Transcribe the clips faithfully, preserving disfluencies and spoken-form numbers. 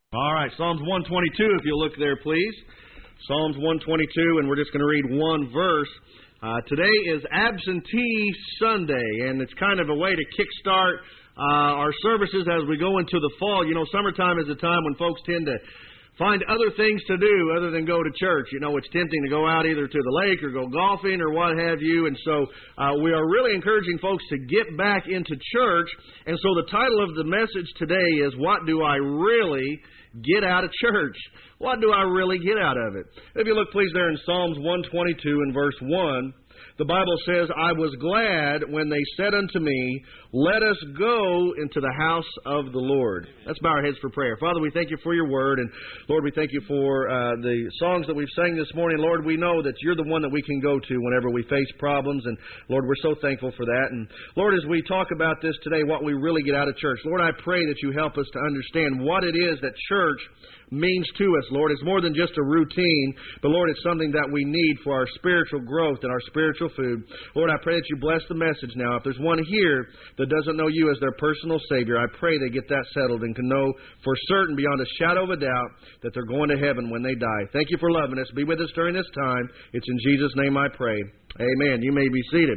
All right, Psalms one twenty-two, if you'll look there, please. Psalms one twenty-two, and we're just going to read one verse. Uh, today is Absentee Sunday, and it's kind of a way to kickstart uh, our services as we go into the fall. You know, summertime is a time when folks tend to find other things to do other than go to church. You know, it's tempting to go out either to the lake or go golfing or what have you. And so uh, we are really encouraging folks to get back into church. And so the title of the message today is, What Do I Really Get Out of Church? What do I really get out of it? If you look, please, there in Psalms one twenty-two and verse one, the Bible says, I was glad when they said unto me, let us go into the house of the Lord. Let's bow our heads for prayer. Father, we thank you for your word. And Lord, we thank you for uh, the songs that we've sang this morning. Lord, we know that you're the one that we can go to whenever we face problems. And Lord, we're so thankful for that. And Lord, as we talk about this today, what we really get out of church, Lord, I pray that you help us to understand what it is that church means to us, Lord. It's more than just a routine, but Lord, it's something that we need for our spiritual growth and our spiritual food. Lord, I pray that you bless the message now. If there's one here that doesn't know you as their personal Savior, I pray they get that settled and can know for certain, beyond a shadow of a doubt, that they're going to heaven when they die. Thank you for loving us. Be with us during this time. It's in Jesus' name I pray. Amen. You may be seated.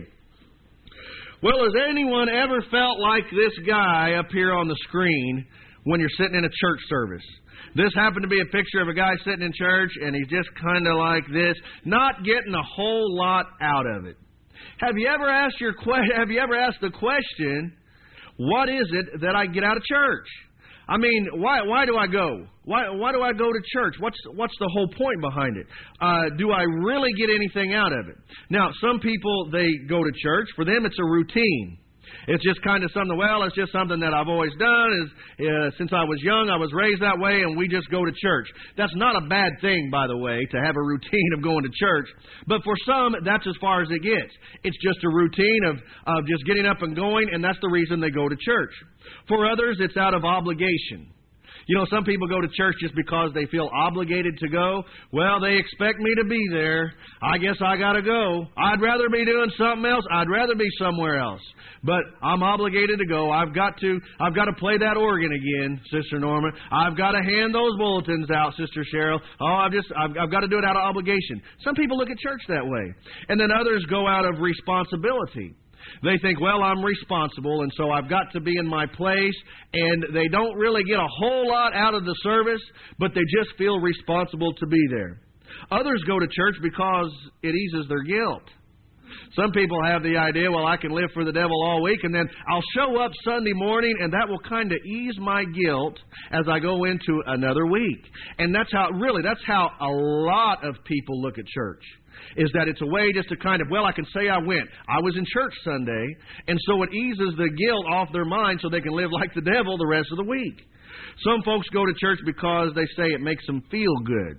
Well, has anyone ever felt like this guy up here on the screen when you're sitting in a church service? This happened to be a picture of a guy sitting in church, and he's just kind of like this, not getting a whole lot out of it. Have you ever asked your que- Have you ever asked the question, what is it that I get out of church? I mean, why why do I go? Why why do I go to church? What's what's the whole point behind it? Uh, do I really get anything out of it? Now, some people, they go to church. For them, it's a routine. It's just kind of something, well, it's just something that I've always done. Is uh, Since I was young, I was raised that way, and we just go to church. That's not a bad thing, by the way, to have a routine of going to church. But for some, that's as far as it gets. It's just a routine of, of just getting up and going, and that's the reason they go to church. For others, it's out of obligation. You know, some people go to church just because they feel obligated to go. Well, they expect me to be there. I guess I got to go. I'd rather be doing something else. I'd rather be somewhere else. But I'm obligated to go. I've got to I've got to play that organ again, Sister Norma. I've got to hand those bulletins out, Sister Cheryl. Oh, I've just I've, I've got to do it out of obligation. Some people look at church that way. And then others go out of responsibility. They think, well, I'm responsible, and so I've got to be in my place, and they don't really get a whole lot out of the service, but they just feel responsible to be there. Others go to church because it eases their guilt. Some people have the idea, well, I can live for the devil all week, and then I'll show up Sunday morning, and that will kind of ease my guilt as I go into another week. And that's how, really, that's how a lot of people look at church. Is that it's a way just to kind of, well, I can say I went. I was in church Sunday, and so it eases the guilt off their mind so they can live like the devil the rest of the week. Some folks go to church because they say it makes them feel good.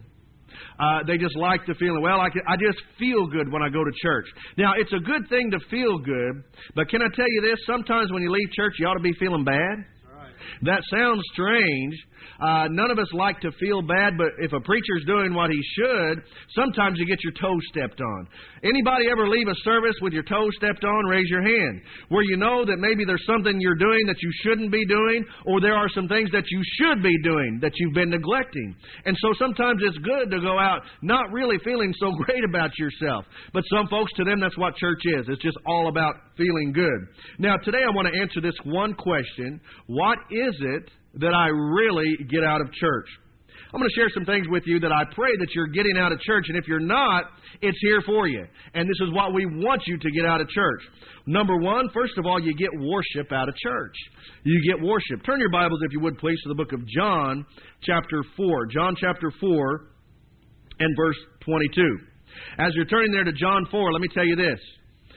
Uh, they just like the feeling, well, I, can, I just feel good when I go to church. Now, it's a good thing to feel good, but can I tell you this? Sometimes when you leave church, you ought to be feeling bad. That sounds strange. Uh, none of us like to feel bad, but if a preacher's doing what he should, sometimes you get your toes stepped on. Anybody ever leave a service with your toes stepped on? Raise your hand. Where you know that maybe there's something you're doing that you shouldn't be doing, or there are some things that you should be doing that you've been neglecting. And so sometimes it's good to go out not really feeling so great about yourself. But some folks, to them, that's what church is. It's just all about feeling good. Now, today I want to answer this one question. What is it that I really get out of church? I'm going to share some things with you that I pray that you're getting out of church, and if you're not, it's here for you. And this is what we want you to get out of church. Number one, first of all, you get worship out of church. You get worship. Turn your Bibles, if you would, please, to the book of John, chapter four. John, chapter four, and verse twenty-two. As you're turning there to John four, let me tell you this.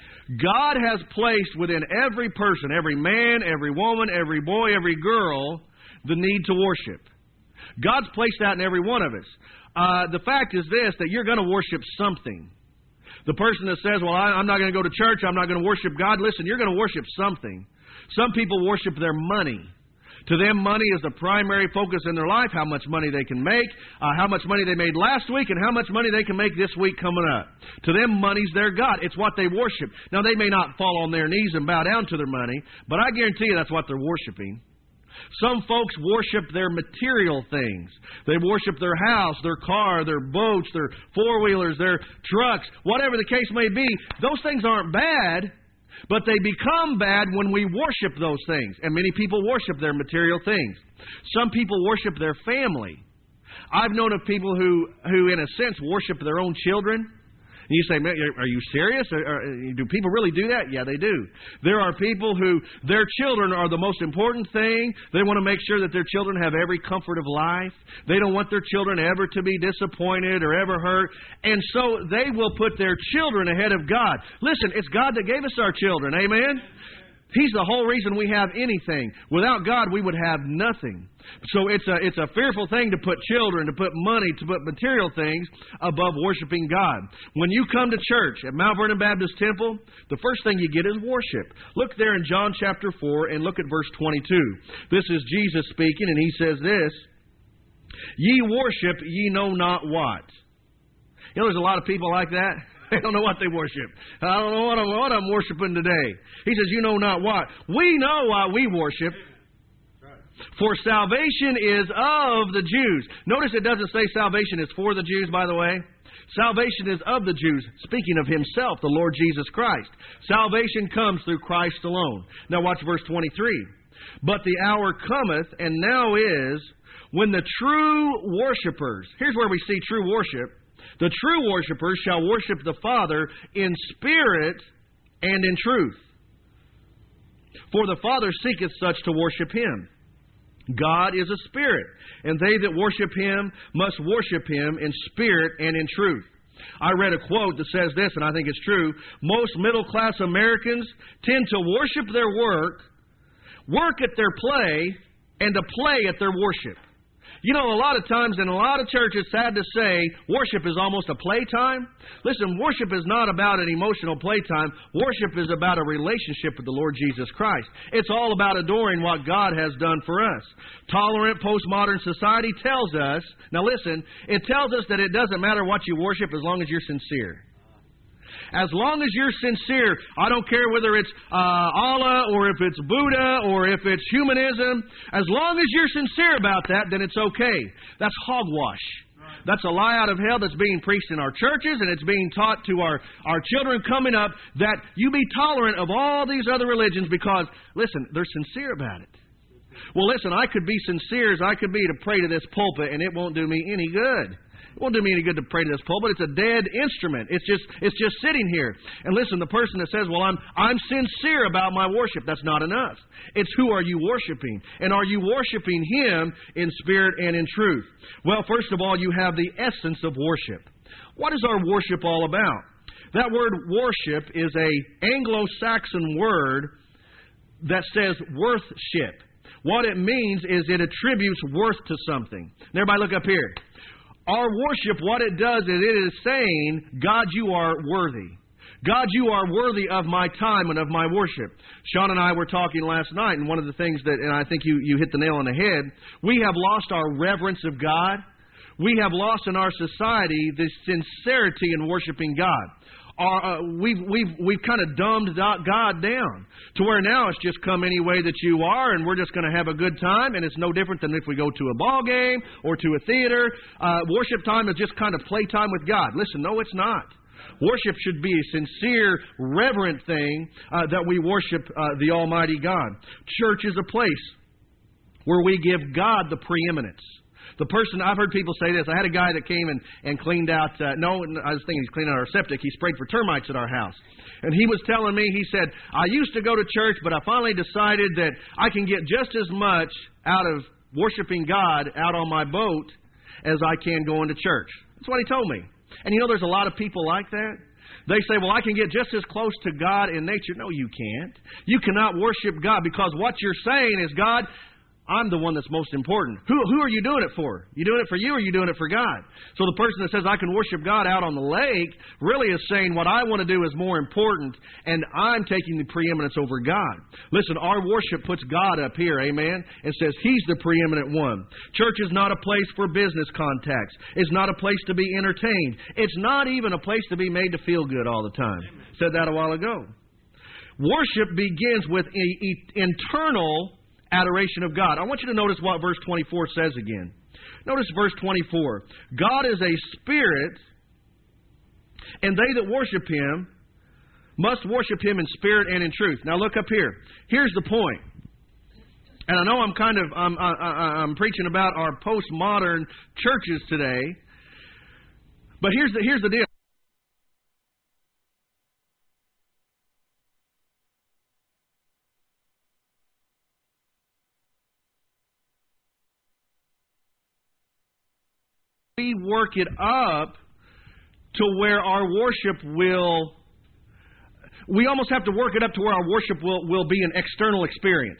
God has placed within every person, every man, every woman, every boy, every girl, the need to worship. God's placed that in every one of us. Uh, the fact is this, that you're going to worship something. The person that says, well, I, I'm not going to go to church, I'm not going to worship God, listen, you're going to worship something. Some people worship their money. To them, money is the primary focus in their life, how much money they can make, uh, how much money they made last week, and how much money they can make this week coming up. To them, money's their God. It's what they worship. Now, they may not fall on their knees and bow down to their money, but I guarantee you that's what they're worshiping. Some folks worship their material things. They worship their house, their car, their boats, their four-wheelers, their trucks, whatever the case may be. Those things aren't bad, but they become bad when we worship those things. And many people worship their material things. Some people worship their family. I've known of people who, who in a sense, worship their own children. And you say, man, are you serious? Do people really do that? Yeah, they do. There are people who, their children are the most important thing. They want to make sure that their children have every comfort of life. They don't want their children ever to be disappointed or ever hurt. And so they will put their children ahead of God. Listen, it's God that gave us our children. Amen? He's the whole reason we have anything. Without God, we would have nothing. So it's a it's a fearful thing to put children, to put money, to put material things above worshiping God. When you come to church at Mount Vernon Baptist Temple, the first thing you get is worship. Look there in John chapter four and look at verse twenty-two. This is Jesus speaking, and He says this, "Ye worship, ye know not what." You know, there's a lot of people like that. They don't know what they worship. I don't know what I'm, what I'm worshiping today. He says, you know not what. We know why we worship. For salvation is of the Jews. Notice it doesn't say salvation is for the Jews, by the way. Salvation is of the Jews, speaking of Himself, the Lord Jesus Christ. Salvation comes through Christ alone. Now watch verse twenty-three. But the hour cometh, and now is, when the true worshipers, here's where we see true worship, the true worshipers shall worship the Father in spirit and in truth. For the Father seeketh such to worship Him. God is a spirit, and they that worship Him must worship Him in spirit and in truth. I read a quote that says this, and I think it's true. Most middle-class Americans tend to worship their work, work at their play, and to play at their worship. You know, a lot of times in a lot of churches, sad to say, worship is almost a playtime. Listen, worship is not about an emotional playtime. Worship is about a relationship with the Lord Jesus Christ. It's all about adoring what God has done for us. Tolerant postmodern society tells us, now listen, it tells us that it doesn't matter what you worship as long as you're sincere. As long as you're sincere, I don't care whether it's uh, Allah or if it's Buddha or if it's humanism. As long as you're sincere about that, then it's okay. That's hogwash. That's a lie out of hell that's being preached in our churches, and it's being taught to our, our children coming up that you be tolerant of all these other religions because, listen, they're sincere about it. Well, listen, I could be sincere as I could be to pray to this pulpit, and it won't do me any good. It won't do me any good to pray to this pulpit. It's a dead instrument. It's just it's just sitting here. And listen, the person that says, well, I'm I'm sincere about my worship, that's not enough. It's who are you worshiping? And are you worshiping Him in spirit and in truth? Well, first of all, you have the essence of worship. What is our worship all about? That word worship is a Anglo-Saxon word that says worthship. What it means is it attributes worth to something. Now, everybody look up here. Our worship, what it does is it is saying, God, you are worthy. God, you are worthy of my time and of my worship. Sean and I were talking last night, and one of the things that, and I think you, you hit the nail on the head, we have lost our reverence of God. We have lost in our society the sincerity in worshiping God. Our, uh, we've we've we've kind of dumbed God down to where now it's just come any way that you are, and we're just going to have a good time, and it's no different than if we go to a ball game or to a theater. Uh, worship time is just kind of playtime with God. Listen, no, it's not. Worship should be a sincere, reverent thing uh, that we worship uh, the Almighty God. Church is a place where we give God the preeminence. The person, I've heard people say this. I had a guy that came and, and cleaned out, uh, no, I was thinking he's cleaning out our septic. He sprayed for termites at our house. And he was telling me, he said, I used to go to church, but I finally decided that I can get just as much out of worshiping God out on my boat as I can going to church. That's what he told me. And you know, there's a lot of people like that. They say, well, I can get just as close to God in nature. No, you can't. You cannot worship God because what you're saying is, God, I'm the one that's most important. Who, who are you doing it for? You doing it for you or are you doing it for God? So the person that says, I can worship God out on the lake, really is saying what I want to do is more important, and I'm taking the preeminence over God. Listen, our worship puts God up here, amen, and says He's the preeminent one. Church is not a place for business contacts. It's not a place to be entertained. It's not even a place to be made to feel good all the time. Said that a while ago. Worship begins with a, a, internal adoration of God. I want you to notice what verse twenty-four says again. Notice verse twenty-four. God is a spirit, and they that worship Him must worship Him in spirit and in truth. Now look up here. Here's the point. And I know I'm kind of I'm, I, I, I'm preaching about our postmodern churches today, but here's the here's the deal. We work it up to where our worship will. We almost have to work it up to where our worship will, will be an external experience.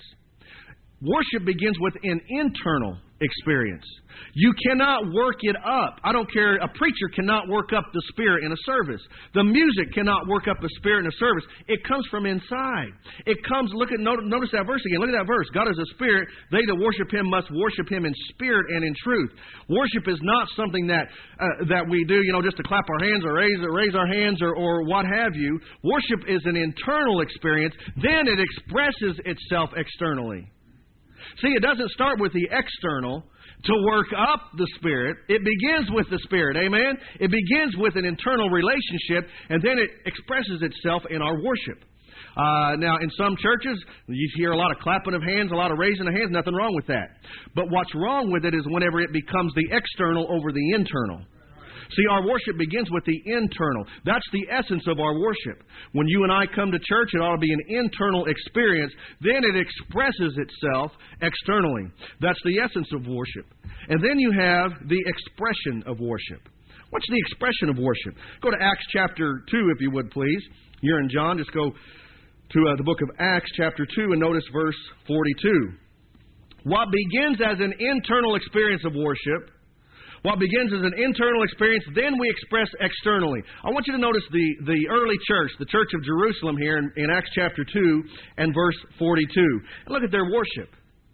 Worship begins with an internal experience. You cannot work it up. I don't care. A preacher cannot work up the Spirit in a service. The music cannot work up the Spirit in a service. It comes from inside. It comes, look at, notice that verse again. Look at that verse. God is a Spirit. They that worship Him must worship Him in spirit and in truth. Worship is not something that uh, that we do, you know, just to clap our hands or raise, or raise our hands or, or what have you. Worship is an internal experience. Then it expresses itself externally. See, it doesn't start with the external to work up the Spirit. It begins with the Spirit, amen? It begins with an internal relationship, and then it expresses itself in our worship. Uh, now, in some churches, you hear a lot of clapping of hands, a lot of raising of hands, nothing wrong with that. But what's wrong with it is whenever it becomes the external over the internal. See, our worship begins with the internal. That's the essence of our worship. When you and I come to church, it ought to be an internal experience. Then it expresses itself externally. That's the essence of worship. And then you have the expression of worship. What's the expression of worship? Go to Acts chapter two, if you would, please. You're in John. Just go to uh, the book of Acts chapter two and notice verse forty-two. What begins as an internal experience of worship, what begins as an internal experience, then we express externally. I want you to notice the, the early church, the church of Jerusalem here in, in Acts chapter two and verse forty-two. And look at their worship.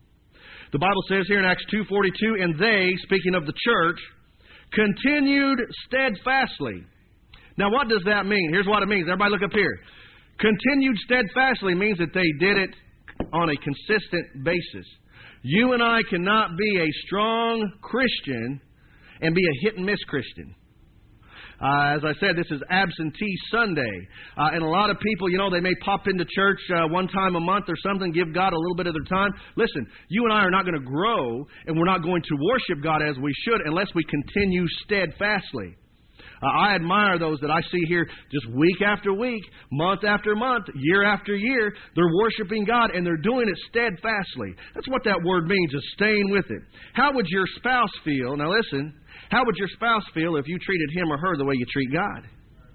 The Bible says here in Acts two forty-two, and they, speaking of the church, continued steadfastly. Now what does that mean? Here's what it means. Everybody look up here. Continued steadfastly means that they did it on a consistent basis. You and I cannot be a strong Christian and be a hit-and-miss Christian. Uh, as I said, this is Absentee Sunday. Uh, and a lot of people, you know, they may pop into church uh, one time a month or something, give God a little bit of their time. Listen, you and I are not going to grow, and we're not going to worship God as we should unless we continue steadfastly. Uh, I admire those that I see here just week after week, month after month, year after year. They're worshiping God, and they're doing it steadfastly. That's what that word means, is staying with it. How would your spouse feel? Now listen. How would your spouse feel if you treated him or her the way you treat God?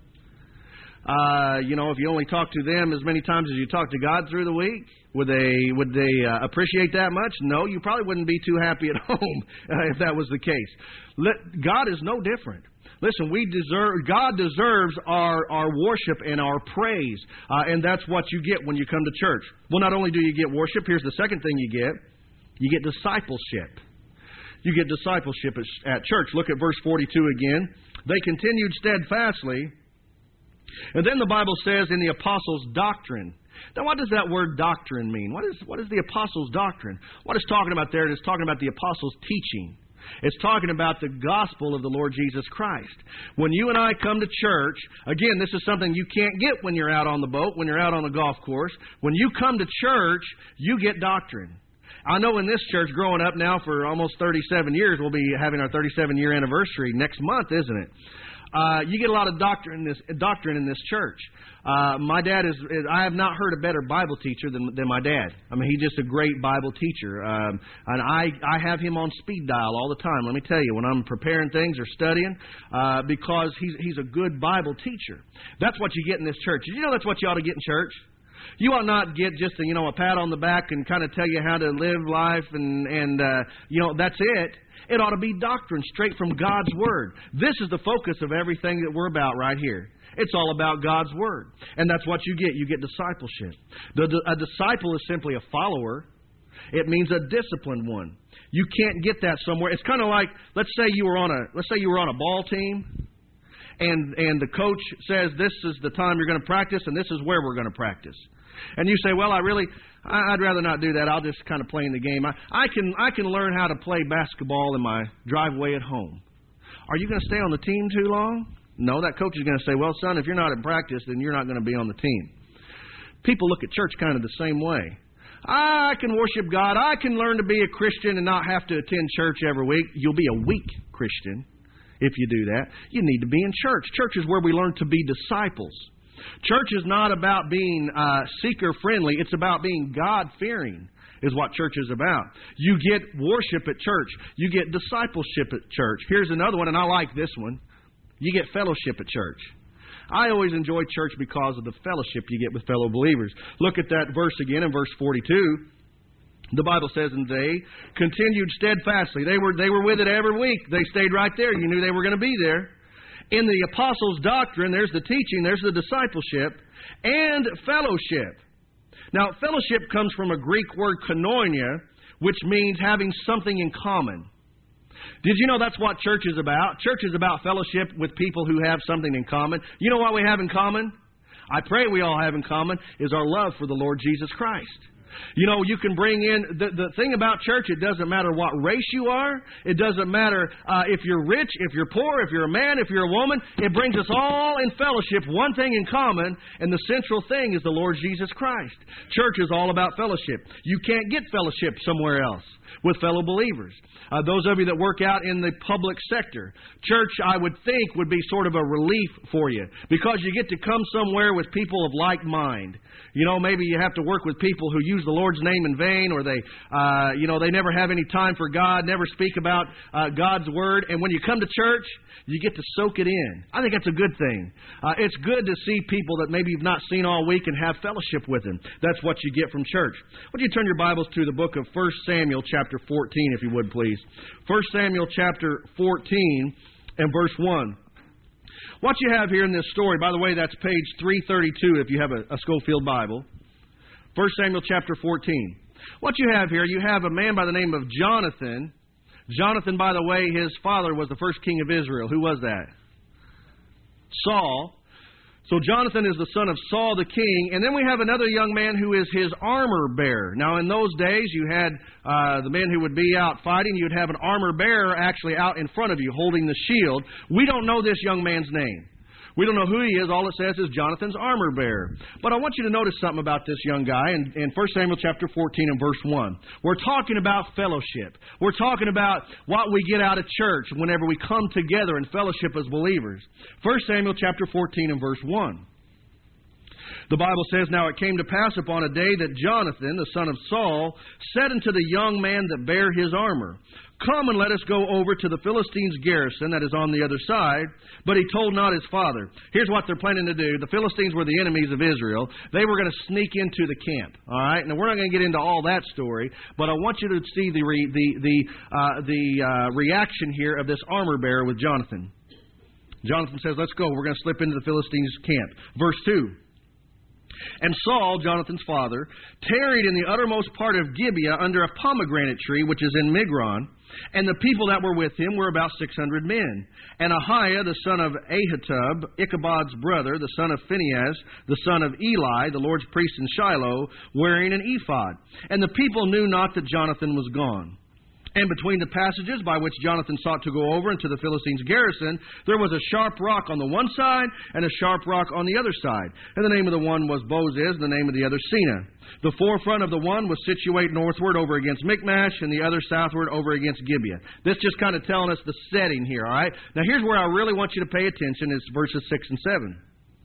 Uh, you know, if you only talk to them as many times as you talk to God through the week, would they would they uh, appreciate that much? No, you probably wouldn't be too happy at home uh, if that was the case. Let, God is no different. Listen, we deserve. God deserves our, our worship and our praise, uh, and that's what you get when you come to church. Well, not only do you get worship, here's the second thing you get. You get discipleship. You get discipleship at, at church. Look at verse forty-two again. They continued steadfastly. And then the Bible says in the apostles' doctrine. Now, what does that word doctrine mean? What is what is the apostles' doctrine? What it's talking about there, it is talking about the apostles' teaching. It's talking about the gospel of the Lord Jesus Christ. When you and I come to church, again, this is something you can't get when you're out on the boat, when you're out on the golf course. When you come to church, you get doctrine. I know in this church, growing up now for almost thirty-seven years, we'll be having our thirty-seven year anniversary next month, isn't it? Uh, you get a lot of doctrine in this doctrine in this church. Uh, my dad is, is. I have not heard a better Bible teacher than than my dad. I mean, he's just a great Bible teacher, um, and I I have him on speed dial all the time. Let me tell you, when I'm preparing things or studying, uh, because he's he's a good Bible teacher. That's what you get in this church. Did you know that's what you ought to get in church? You ought not get just a, you know a pat on the back and kind of tell you how to live life and and uh, you know that's it. It ought to be doctrine straight from God's Word. This is the focus of everything that we're about right here. It's all about God's Word. And that's what you get. You get discipleship. The, the, a disciple is simply a follower. It means a disciplined one. You can't get that somewhere. It's kind of like, let's say you were on a let's say you were on a ball team, and and the coach says this is the time you're going to practice and this is where we're going to practice. And you say, well, I really I'd rather not do that. I'll just kind of play in the game. I, I can I can learn how to play basketball in my driveway at home. Are you going to stay on the team too long? No, that coach is going to say, well, son, if you're not in practice, then you're not going to be on the team. People look at church kind of the same way. I can worship God. I can learn to be a Christian and not have to attend church every week. You'll be a weak Christian if you do that. You need to be in church. Church is where we learn to be disciples. Church is not about being uh, seeker-friendly. It's about being God-fearing is what church is about. You get worship at church. You get discipleship at church. Here's another one, and I like this one. You get fellowship at church. I always enjoy church because of the fellowship you get with fellow believers. Look at that verse again in verse forty-two. The Bible says, and they continued steadfastly. They were, they were with it every week. They stayed right there. You knew they were going to be there. In the apostles' doctrine, there's the teaching, there's the discipleship, and fellowship. Now, fellowship comes from a Greek word koinonia, which means having something in common. Did you know that's what church is about? Church is about fellowship with people who have something in common. You know what we have in common? I pray we all have in common is our love for the Lord Jesus Christ. You know, you can bring in, the, the thing about church, it doesn't matter what race you are. It doesn't matter uh, if you're rich, if you're poor, if you're a man, if you're a woman. It brings us all in fellowship, one thing in common, and the central thing is the Lord Jesus Christ. Church is all about fellowship. You can't get fellowship somewhere else with fellow believers. Uh, those of you that work out in the public sector, church, I would think, would be sort of a relief for you because you get to come somewhere with people of like mind. You know, maybe you have to work with people who use the Lord's name in vain, or they, uh, you know, they never have any time for God, never speak about uh, God's Word. And when you come to church, you get to soak it in. I think that's a good thing. Uh, it's good to see people that maybe you've not seen all week and have fellowship with them. That's what you get from church. Would you turn your Bibles to the book of First Samuel chapter fourteen, if you would, please. First Samuel chapter fourteen and verse one. What you have here in this story, by the way, that's page three thirty-two if you have a, a Schofield Bible. First Samuel chapter fourteen. What you have here, you have a man by the name of Jonathan. Jonathan, by the way, his father was the first king of Israel. Who was that? Saul. So Jonathan is the son of Saul the king. And then we have another young man who is his armor bearer. Now, in those days, you had uh, the men who would be out fighting. You'd have an armor bearer actually out in front of you holding the shield. We don't know this young man's name. We don't know who he is. All it says is Jonathan's armor bearer. But I want you to notice something about this young guy in, in First Samuel chapter fourteen and verse one. We're talking about fellowship. We're talking about what we get out of church whenever we come together in fellowship as believers. First Samuel chapter fourteen and verse one. The Bible says, Now it came to pass upon a day that Jonathan, the son of Saul, said unto the young man that bare his armor, Come and let us go over to the Philistines' garrison that is on the other side. But he told not his father. Here's what they're planning to do. The Philistines were the enemies of Israel. They were going to sneak into the camp. All right. Now we're not going to get into all that story, but I want you to see the re, the the uh, the uh, reaction here of this armor bearer with Jonathan. Jonathan says, "Let's go. We're going to slip into the Philistines' camp." Verse two. And Saul, Jonathan's father, tarried in the uttermost part of Gibeah under a pomegranate tree, which is in Migron. And the people that were with him were about six hundred men. And Ahiah, the son of Ahitub, Ichabod's brother, the son of Phinehas, the son of Eli, the Lord's priest in Shiloh, wearing an ephod. And the people knew not that Jonathan was gone. And between the passages by which Jonathan sought to go over into the Philistines' garrison, there was a sharp rock on the one side and a sharp rock on the other side. And the name of the one was Bozez, and the name of the other Sena. The forefront of the one was situate northward over against Michmash, and the other southward over against Gibeah. This just kind of telling us the setting here, all right? Now here's where I really want you to pay attention, is verses six and seven.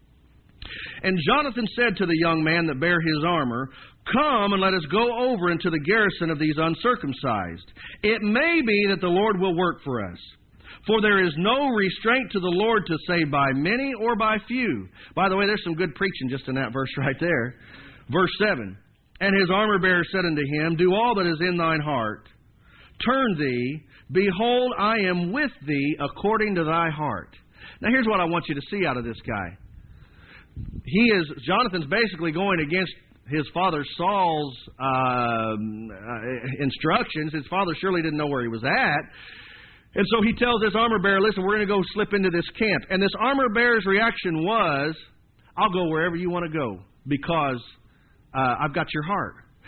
And Jonathan said to the young man that bare his armor, Come and let us go over into the garrison of these uncircumcised. It may be that the Lord will work for us. For there is no restraint to the Lord to save by many or by few. By the way, there's some good preaching just in that verse right there. Verse seven. And his armor bearer said unto him, Do all that is in thine heart. Turn thee. Behold, I am with thee according to thy heart. Now here's what I want you to see out of this guy. He is, Jonathan's basically going against his father Saul's um, uh, instructions. His father surely didn't know where he was at. And so he tells this armor bearer, listen, we're going to go slip into this camp. And this armor bearer's reaction was, I'll go wherever you want to go because uh, I've got your heart.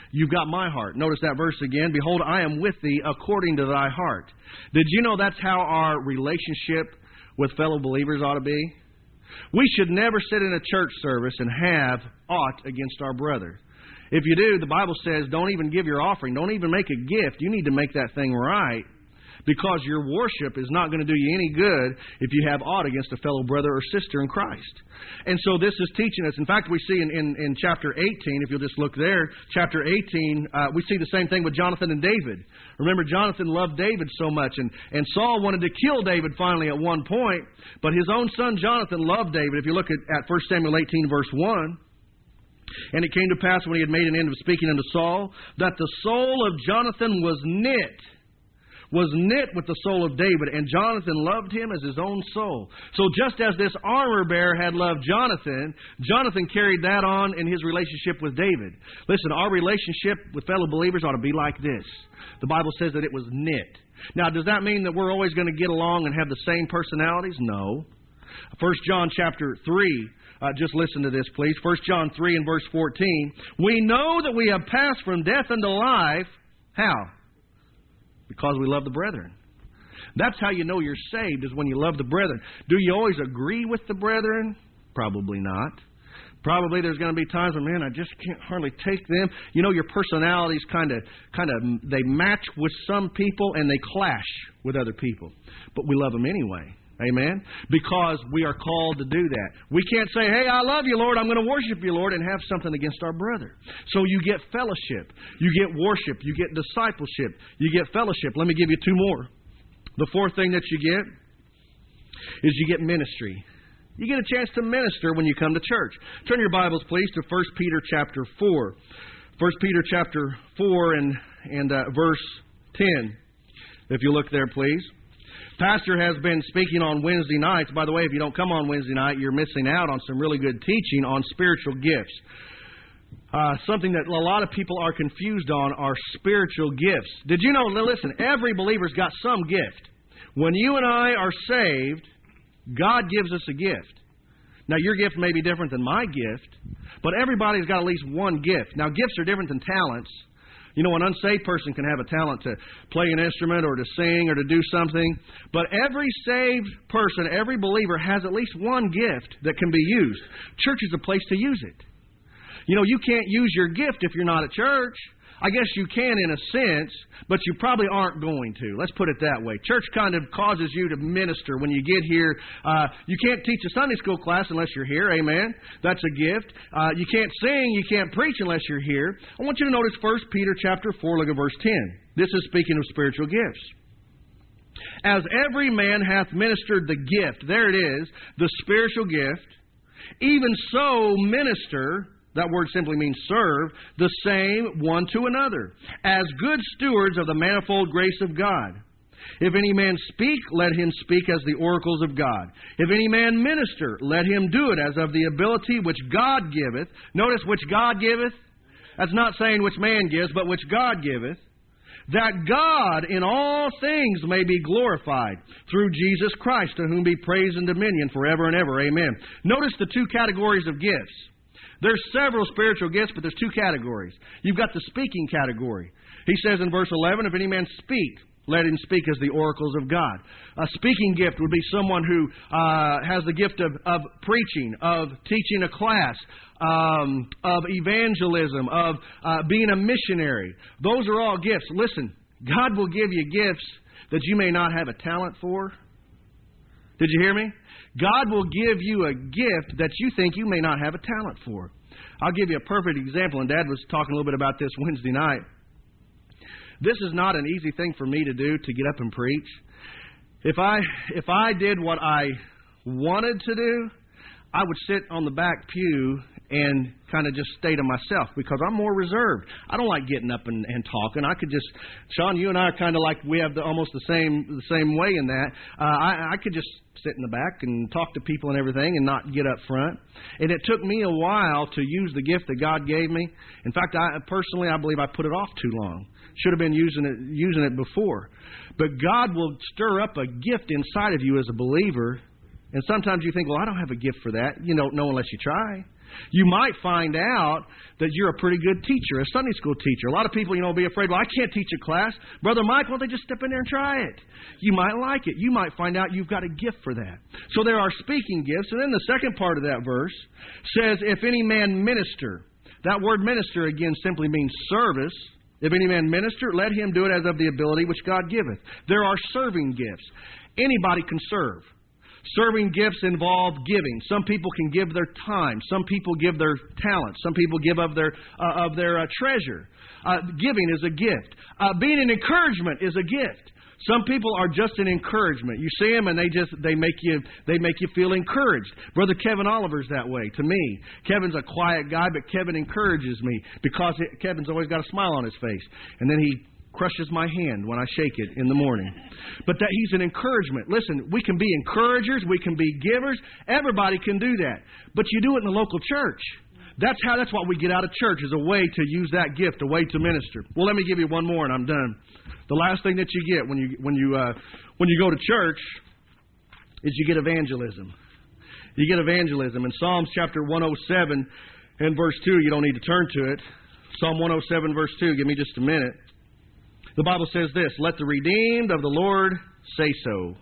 you've got my heart. Notice that verse again. Behold, I am with thee according to thy heart. Did you know that's how our relationship with fellow believers ought to be? We should never sit in a church service and have aught against our brother. If you do, the Bible says don't even give your offering. Don't even make a gift. You need to make that thing right, because your worship is not going to do you any good if you have aught against a fellow brother or sister in Christ. And so this is teaching us. In fact, we see in, in, in chapter eighteen, if you'll just look there, chapter eighteen, uh, we see the same thing with Jonathan and David. Remember, Jonathan loved David so much, and, and Saul wanted to kill David finally at one point, but his own son Jonathan loved David. If you look at, at First Samuel eighteen, verse one, and it came to pass when he had made an end of speaking unto Saul, that the soul of Jonathan was knit, was knit with the soul of David, and Jonathan loved him as his own soul. So just as this armor bearer had loved Jonathan, Jonathan carried that on in his relationship with David. Listen, our relationship with fellow believers ought to be like this. The Bible says that it was knit. Now, does that mean that we're always going to get along and have the same personalities? No. First John chapter three, uh, just listen to this, please. First John three and verse fourteen. We know that we have passed from death unto life. How? Because we love the brethren. That's how you know you're saved, is when you love the brethren. Do you always agree with the brethren? Probably not. Probably there's going to be times when, man, I just can't hardly take them. You know, your personalities kind of, kind of, they match with some people and they clash with other people. But we love them anyway. Amen? Because we are called to do that. We can't say, hey, I love you, Lord, I'm going to worship you, Lord, and have something against our brother. So you get fellowship. You get worship. You get discipleship. You get fellowship. Let me give you two more. The fourth thing that you get is you get ministry. You get a chance to minister when you come to church. Turn your Bibles, please, to First Peter chapter four. First Peter chapter four and, and uh, verse ten. If you look there, please. Pastor has been speaking on Wednesday nights. By the way, if you don't come on Wednesday night, you're missing out on some really good teaching on spiritual gifts. Uh, something that a lot of people are confused on are spiritual gifts. Did you know, listen, every believer's got some gift. When you and I are saved, God gives us a gift. Now, your gift may be different than my gift, but everybody's got at least one gift. Now, gifts are different than talents. You know, an unsaved person can have a talent to play an instrument or to sing or to do something. But every saved person, every believer has at least one gift that can be used. Church is a place to use it. You know, you can't use your gift if you're not at church. I guess you can in a sense, but you probably aren't going to. Let's put it that way. Church kind of causes you to minister when you get here. Uh, you can't teach a Sunday school class unless you're here. Amen. That's a gift. Uh, you can't sing. You can't preach unless you're here. I want you to notice First Peter chapter four, look at verse ten. This is speaking of spiritual gifts. As every man hath ministered the gift, there it is, the spiritual gift, even so minister. That word simply means serve, the same one to another, as good stewards of the manifold grace of God. If any man speak, let him speak as the oracles of God. If any man minister, let him do it as of the ability which God giveth. Notice, which God giveth. That's not saying which man gives, but which God giveth. That God in all things may be glorified through Jesus Christ, to whom be praise and dominion forever and ever. Amen. Notice the two categories of gifts. There's several spiritual gifts, but there's two categories. You've got the speaking category. He says in verse eleven, if any man speak, let him speak as the oracles of God. A speaking gift would be someone who uh, has the gift of, of preaching, of teaching a class, um, of evangelism, of uh, being a missionary. Those are all gifts. Listen, God will give you gifts that you may not have a talent for. Did you hear me? God will give you a gift that you think you may not have a talent for. I'll give you a perfect example, and Dad was talking a little bit about this Wednesday night. This is not an easy thing for me to do, to get up and preach. If I if I did what I wanted to do, I would sit on the back pew and kind of just stay to myself, because I'm more reserved. I don't like getting up and, and talking. I could just, Sean, you and I are kind of like, we have the, almost the same the same way in that. Uh, I, I could just sit in the back and talk to people and everything and not get up front. And it took me a while to use the gift that God gave me. In fact, I personally, I believe I put it off too long. Should have been using it using it before. But God will stir up a gift inside of you as a believer. And sometimes you think, well, I don't have a gift for that. You don't know unless you try. You might find out that you're a pretty good teacher, a Sunday school teacher. A lot of people, you know, be afraid, well, I can't teach a class. Brother Mike, why don't they just step in there and try it? You might like it. You might find out you've got a gift for that. So there are speaking gifts. And then the second part of that verse says, if any man minister. That word minister, again, simply means service. If any man minister, let him do it as of the ability which God giveth. There are serving gifts. Anybody can serve. Serving gifts involve giving. Some people can give their time. Some people give their talent. Some people give of their uh, of their uh, treasure. Uh, giving is a gift. Uh, being an encouragement is a gift. Some people are just an encouragement. You see them and they just they make you they make you feel encouraged. Brother Kevin Oliver's that way to me. Kevin's a quiet guy, but Kevin encourages me because it, Kevin's always got a smile on his face, and then he crushes my hand when I shake it in the morning. But that he's an encouragement. Listen, we can be encouragers, we can be givers. Everybody can do that. But you do it in the local church. That's how. That's what we get out of church, is a way to use that gift, a way to minister. Well, let me give you one more, and I'm done. The last thing that you get when you when you uh, when you go to church is you get evangelism. You get evangelism. In Psalms chapter one oh seven and verse two, you don't need to turn to it. Psalm one oh seven verse two. Give me just a minute. The Bible says this: "Let the redeemed of the Lord say so,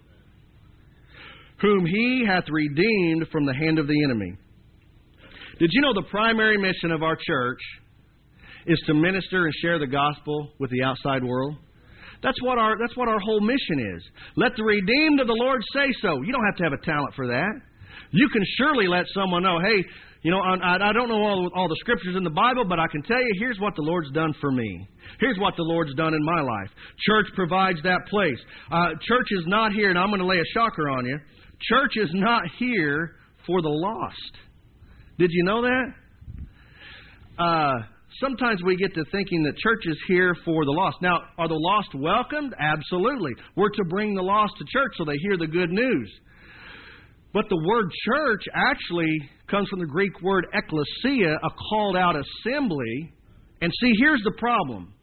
whom He hath redeemed from the hand of the enemy." Did you know the primary mission of our church is to minister and share the gospel with the outside world? That's what our that's what our whole mission is. Let the redeemed of the Lord say so. You don't have to have a talent for that. You can surely let someone know, hey, you know, I, I don't know all, all the scriptures in the Bible, but I can tell you, here's what the Lord's done for me. Here's what the Lord's done in my life. Church provides that place. Uh, church is not here, and I'm going to lay a shocker on you. Church is not here for the lost. Did you know that? Uh, sometimes we get to thinking that church is here for the lost. Now, are the lost welcomed? Absolutely. We're to bring the lost to church so they hear the good news. But the word church actually comes from the Greek word ekklesia, a called out assembly. And see, here's the problem.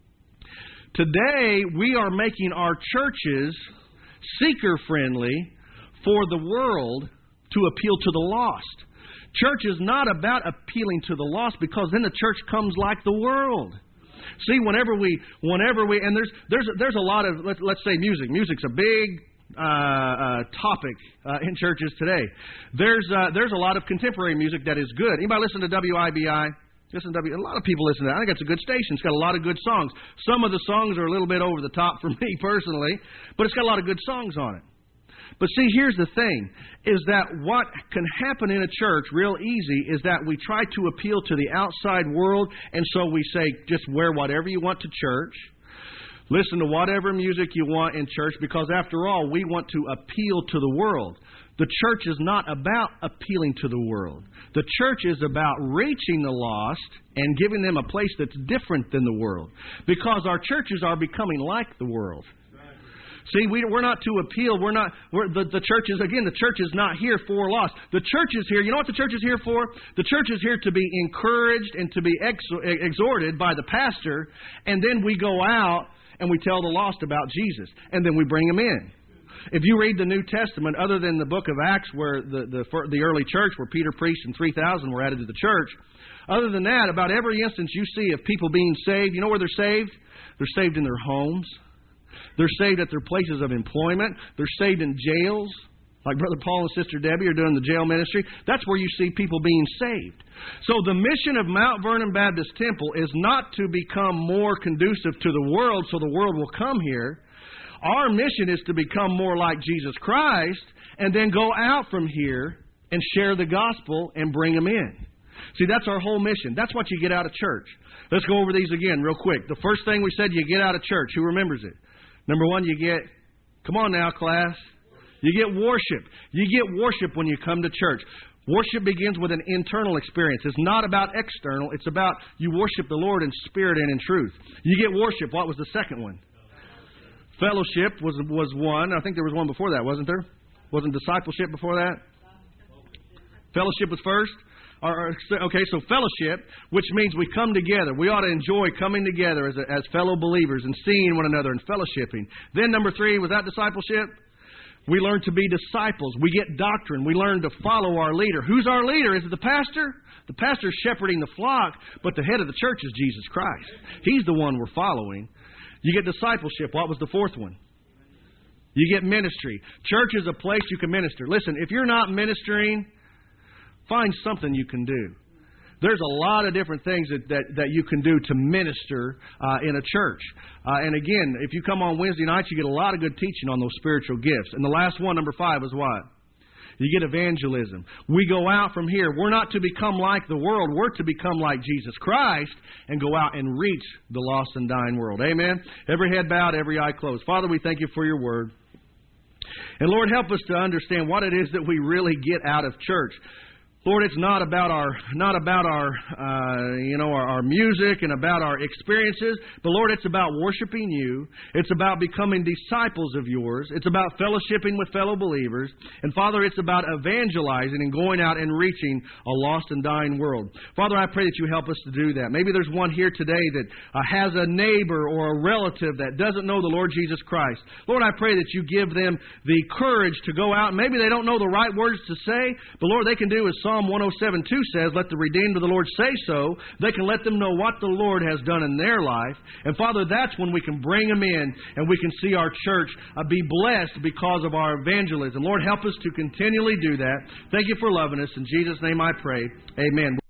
Today, we are making our churches seeker-friendly for the world to appeal to the lost. Church is not about appealing to the lost, because then the church comes like the world. See, whenever we, whenever we, and there's there's there's a lot of, let's, let's say music. Music's a big uh, uh, topic uh, in churches today. There's uh, there's a lot of contemporary music that is good. Anybody listen to W I B I? Listen to W. A lot of people listen to that. I think it's a good station. It's got a lot of good songs. Some of the songs are a little bit over the top for me personally, but it's got a lot of good songs on it. But see, here's the thing, is that what can happen in a church real easy is that we try to appeal to the outside world, and so we say, just wear whatever you want to church, listen to whatever music you want in church, because after all, we want to appeal to the world. The church is not about appealing to the world. The church is about reaching the lost and giving them a place that's different than the world, because our churches are becoming like the world. See, we, we're not to appeal. We're not. We're, the, the church is, again, the church is not here for lost. The church is here. You know what the church is here for? The church is here to be encouraged and to be ex, exhorted by the pastor, and then we go out and we tell the lost about Jesus, and then we bring them in. If you read the New Testament, other than the book of Acts, where the, the, the early church, where Peter preached and three thousand were added to the church, other than that, about every instance you see of people being saved, you know where they're saved? They're saved in their homes. They're saved at their places of employment. They're saved in jails, like Brother Paul and Sister Debbie are doing the jail ministry. That's where you see people being saved. So the mission of Mount Vernon Baptist Temple is not to become more conducive to the world so the world will come here. Our mission is to become more like Jesus Christ and then go out from here and share the gospel and bring them in. See, that's our whole mission. That's what you get out of church. Let's go over these again real quick. The first thing we said, you get out of church. Who remembers it? Number one, you get, come on now, class, you get worship. You get worship when you come to church. Worship begins with an internal experience. It's not about external. It's about you worship the Lord in spirit and in truth. You get worship. What was the second one? Fellowship was was one. I think there was one before that, wasn't there? Wasn't discipleship before that? Fellowship was first. Or, okay, so fellowship, which means we come together. We ought to enjoy coming together as a, as fellow believers and seeing one another and fellowshipping. Then number three, was that discipleship? We learn to be disciples. We get doctrine. We learn to follow our leader. Who's our leader? Is it the pastor? The pastor's shepherding the flock, but the head of the church is Jesus Christ. He's the one we're following. You get discipleship. What was the fourth one? You get ministry. Church is a place you can minister. Listen, if you're not ministering, find something you can do. There's a lot of different things that, that, that you can do to minister uh, in a church. Uh, and again, if you come on Wednesday nights, you get a lot of good teaching on those spiritual gifts. And the last one, number five, is what? You get evangelism. We go out from here. We're not to become like the world. We're to become like Jesus Christ and go out and reach the lost and dying world. Amen? Every head bowed, every eye closed. Father, we thank you for your word. And Lord, help us to understand what it is that we really get out of church. Lord, it's not about our not about our uh, you know our, our music and about our experiences, but Lord, it's about worshiping you. It's about becoming disciples of yours. It's about fellowshipping with fellow believers, and Father, it's about evangelizing and going out and reaching a lost and dying world. Father, I pray that you help us to do that. Maybe there's one here today that uh, has a neighbor or a relative that doesn't know the Lord Jesus Christ. Lord, I pray that you give them the courage to go out. Maybe they don't know the right words to say, but Lord, they can do as Psalm one oh seven two says, let the redeemed of the Lord say so. They can let them know what the Lord has done in their life. And Father, that's when we can bring them in and we can see our church uh, be blessed because of our evangelism. Lord, help us to continually do that. Thank you for loving us. In Jesus' name I pray. Amen.